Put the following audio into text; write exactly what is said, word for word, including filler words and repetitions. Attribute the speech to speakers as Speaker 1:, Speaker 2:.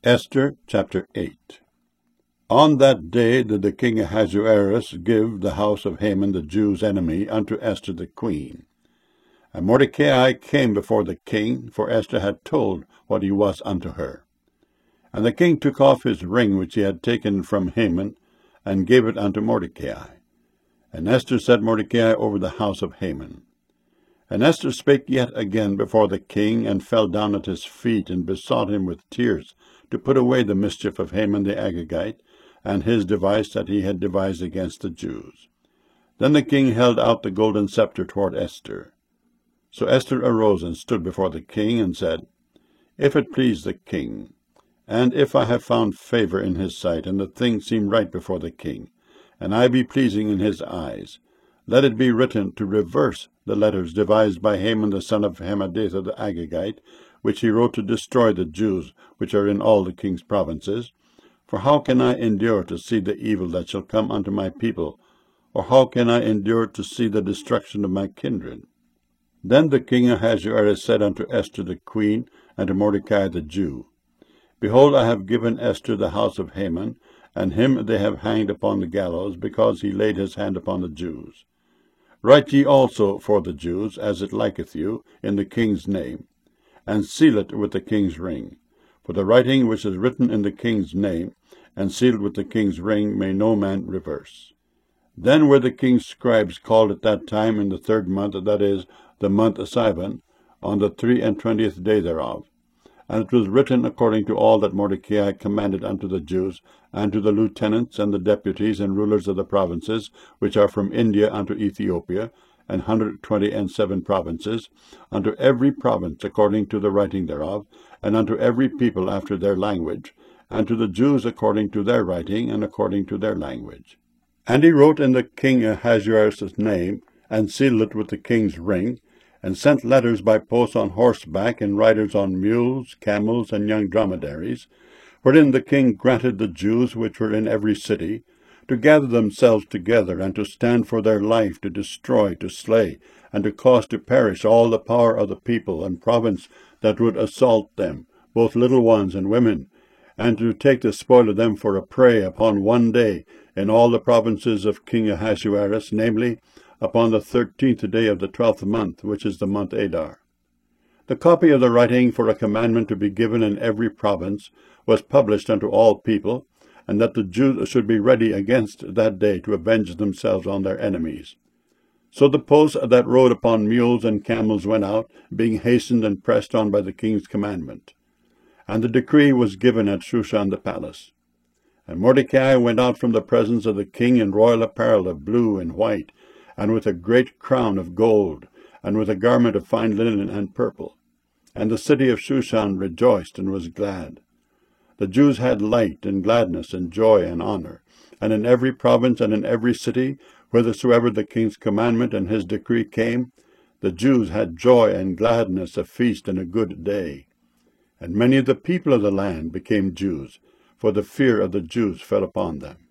Speaker 1: Esther chapter eight. On that day did the king Ahasuerus give the house of Haman the Jews' enemy unto Esther the queen. And Mordecai came before the king, for Esther had told what he was unto her. And the king took off his ring which he had taken from Haman, and gave it unto Mordecai. And Esther set Mordecai over the house of Haman. And Esther spake yet again before the king, and fell down at his feet, and besought him with tears to put away the mischief of Haman the Agagite, and his device that he had devised against the Jews. Then the king held out the golden scepter toward Esther. So Esther arose and stood before the king, and said, If it please the king, and if I have found favor in his sight, and the thing seem right before the king, and I be pleasing in his eyes, let it be written to reverse the letters devised by Haman the son of Hammedatha the Agagite, which he wrote to destroy the Jews which are in all the king's provinces. For how can I endure to see the evil that shall come unto my people, or how can I endure to see the destruction of my kindred? Then the king Ahasuerus said unto Esther the queen, and to Mordecai the Jew, Behold, I have given Esther the house of Haman, and him they have hanged upon the gallows, because he laid his hand upon the Jews. Write ye also for the Jews, as it liketh you, in the king's name, and seal it with the king's ring. For the writing which is written in the king's name, and sealed with the king's ring, may no man reverse. Then were the king's scribes called at that time in the third month, that is, the month Sivan, on the three and twentieth day thereof. And it was written according to all that Mordecai commanded unto the Jews, and to the lieutenants, and the deputies, and rulers of the provinces, which are from India unto Ethiopia, and hundred twenty and seven provinces, unto every province according to the writing thereof, and unto every people after their language, and to the Jews according to their writing, and according to their language. And he wrote in the king Ahasuerus' name, and sealed it with the king's ring, and sent letters by post on horseback, and riders on mules, camels, and young dromedaries, wherein the king granted the Jews which were in every city to gather themselves together, and to stand for their life, to destroy, to slay, and to cause to perish all the power of the people and province that would assault them, both little ones and women, and to take the spoil of them for a prey upon one day in all the provinces of King Ahasuerus, namely, upon the thirteenth day of the twelfth month, which is the month Adar. The copy of the writing for a commandment to be given in every province was published unto all people, and that the Jews should be ready against that day to avenge themselves on their enemies. So the posts that rode upon mules and camels went out, being hastened and pressed on by the king's commandment. And the decree was given at Shushan the palace. And Mordecai went out from the presence of the king in royal apparel of blue and white, and with a great crown of gold, and with a garment of fine linen and purple. And the city of Shushan rejoiced and was glad. The Jews had light and gladness and joy and honor, and in every province and in every city, whithersoever the king's commandment and his decree came, the Jews had joy and gladness, a feast and a good day. And many of the people of the land became Jews, for the fear of the Jews fell upon them.